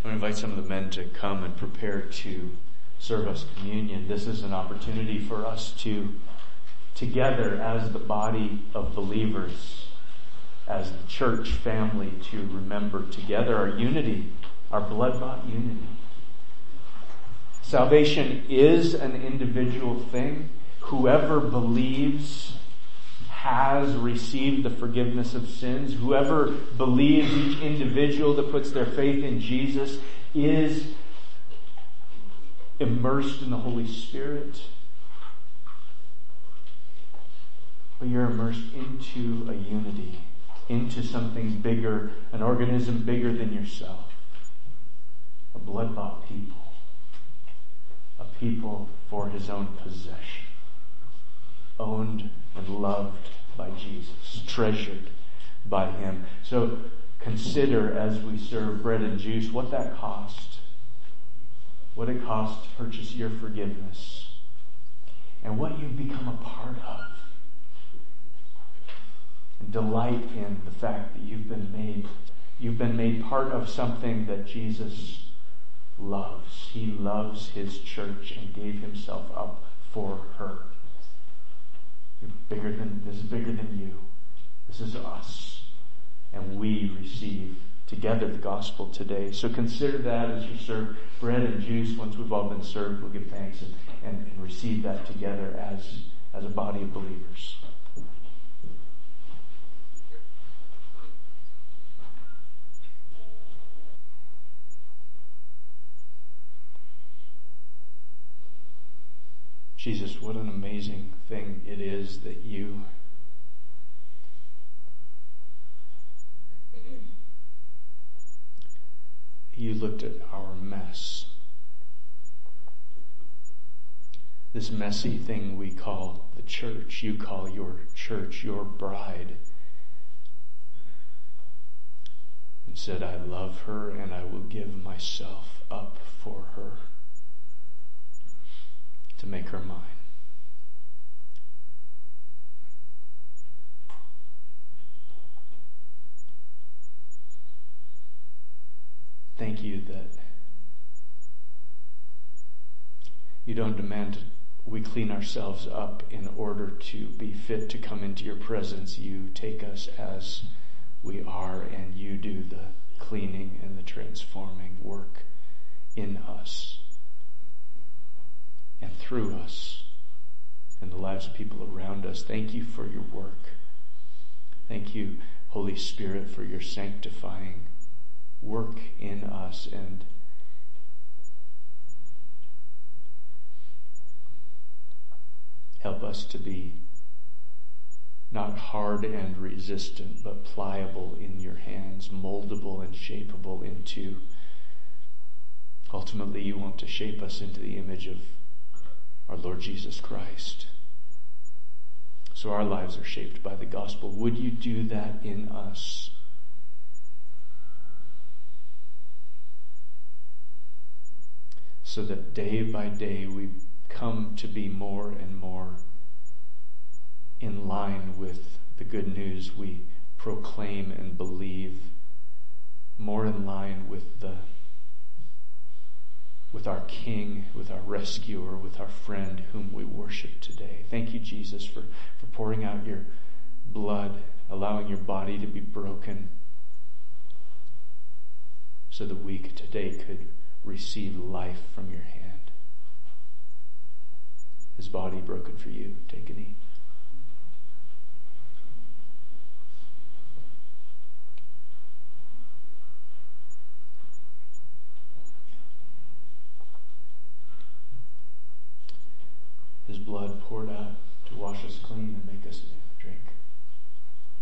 I'm going to invite some of the men to come and prepare to serve us communion. This is an opportunity for us to, together as the body of believers, as the church family, to remember together our unity, our blood-bought unity. Salvation is an individual thing. Whoever believes has received the forgiveness of sins. Whoever believes, each individual that puts their faith in Jesus is immersed in the Holy Spirit. But you're immersed into a unity, into something bigger, an organism bigger than yourself. A blood-bought people. A people for His own possession. Owned and loved by Jesus. Treasured by Him. So consider as we serve bread and juice what that cost. What it cost to purchase your forgiveness. And what you've become a part of. And delight in the fact that you've been made part of something that Jesus loves. He loves His church and gave Himself up for her. This is bigger than you. This is us. And we receive together the gospel today. So consider that as you serve bread and juice. Once we've all been served, we'll give thanks and receive that together as a body of believers. Jesus, what an amazing thing it is that you looked at our mess. This messy thing we call the church. You call your church your bride. And said, I love her and I will give myself up for her. To make her mine. Thank you that you don't demand we clean ourselves up in order to be fit to come into your presence. You take us as we are and you do the cleaning and the transforming work in us. And through us and the lives of people around us. Thank you for your work. Thank you, Holy Spirit, for your sanctifying work in us and help us to be not hard and resistant, but pliable in your hands, moldable and shapeable into, ultimately you want to shape us into the image of our Lord Jesus Christ. So our lives are shaped by the gospel. Would you do that in us? So that day by day we come to be more and more in line with the good news we proclaim and believe, more in line with our King, with our rescuer, with our friend whom we worship today. Thank you, Jesus, for pouring out your blood, allowing your body to be broken so that we today could receive life from your hand. His body broken for you. Take and eat. His blood poured out to wash us clean and make us new. Drink.